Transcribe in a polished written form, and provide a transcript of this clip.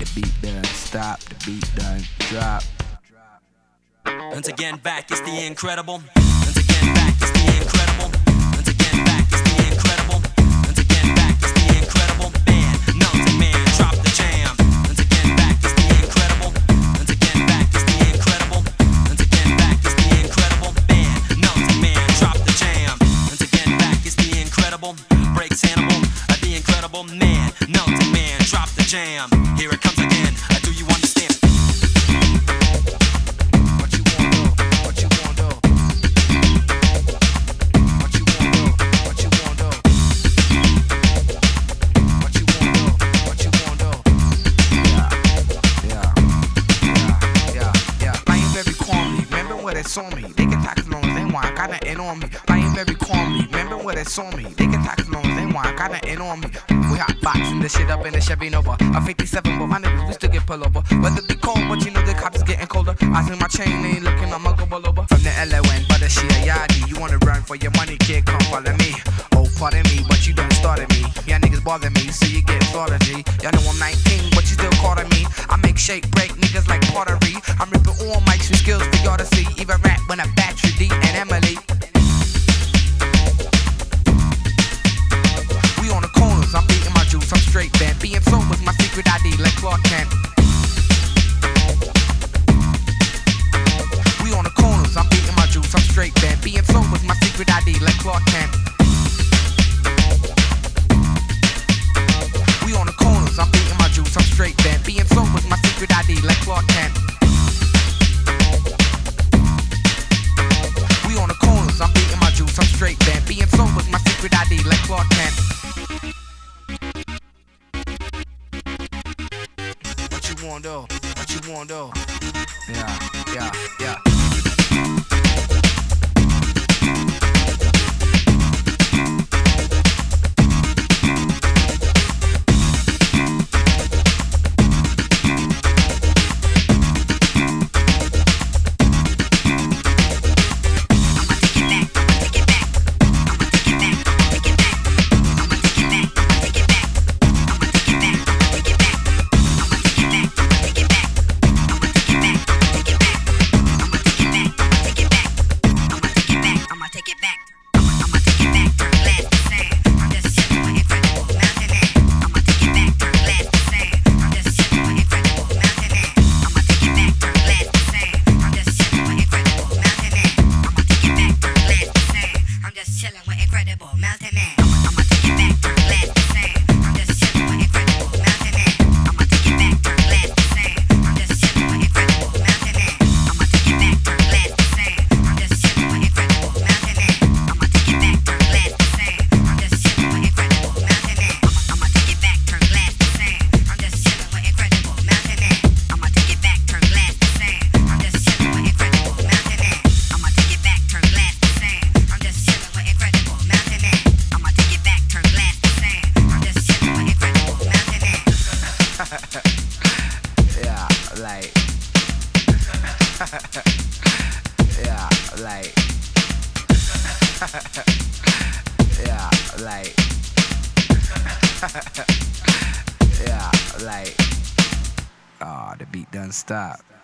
The beat done stop, the beat done drop. Once again back, it's the incredible. Once again back, it's the incredible. Once again back, it's the incredible. Once again back, it's the incredible band. Mountain Man, drop the jam. Once again back, it's the incredible. Once again back, it's the incredible. Once again back, it's the incredible band. Mountain Man, drop the jam. Once again back, it's the incredible. Breaks Hannibal, the incredible man. Mountain Man, drop the jam. Here it comes again. Do you understand? On me, they can talk as long as they want. Got nothing on me. Lying very calmly. Remember what it's on me. They can talk as long as they want. Got nothing on me. We hot boxing this shit up in the Chevy Nova. A 57, but my niggas we still get pulled over. Weather be cold, but you know the cops is getting colder. I think my chain ain't looking, I'ma go all over. From the LON, but the shit yadi. You wanna run for your money, kid? Come follow me. Oh, pardon me, but you done started me. Y'all niggas bother me, so you get slaughtered, G. Y'all know I'm 19, but you still calling me. I make shake break niggas like pottery. I'm ripping all mics with skills for y'all to see. Even rap when I battery D and Emily. We on the corners, I'm beating my juice, I'm straight bent. Being sober's my secret ID like Clark Kent. We on the corners, I'm beating my juice, I'm straight bent. Being sober's my secret ID like Clark Kent. We on the corners, I'm beating my juice, I'm straight bent. Being sober's my secret ID like Clark Kent. I'm beating my juice, I'm straight bent. Being sober's my secret ID like Clark Kent. What you want though? What you want though? Yeah. The beat done stop.